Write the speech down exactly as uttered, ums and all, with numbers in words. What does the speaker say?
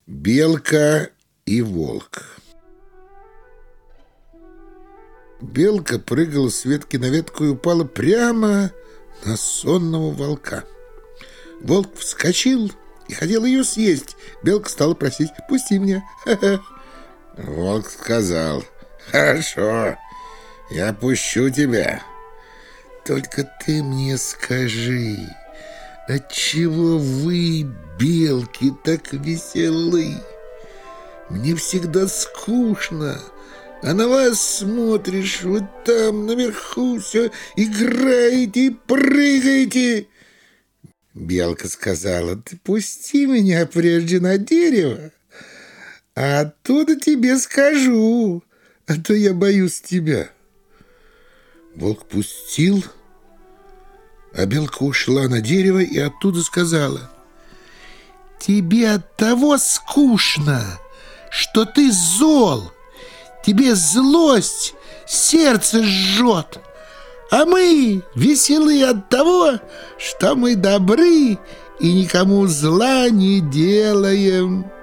Белка и волк. Белка прыгала с ветки на ветку и упала прямо на сонного волка. Волк вскочил и хотел ее съесть. Белка стала просить: «Пусти меня». Волк сказал: «Хорошо, я пущу тебя. Только ты мне скажи, отчего вы, белки, так веселы? Мне всегда скучно, а на вас смотришь, вот там наверху все играете и прыгаете». Белка сказала: «Ты пусти меня прежде на дерево, а оттуда тебе скажу, а то я боюсь тебя». Волк пустил, а белка ушла на дерево и оттуда сказала: «Тебе от того скучно, что ты зол, тебе злость сердце жжет, а мы веселы от того, что мы добры и никому зла не делаем».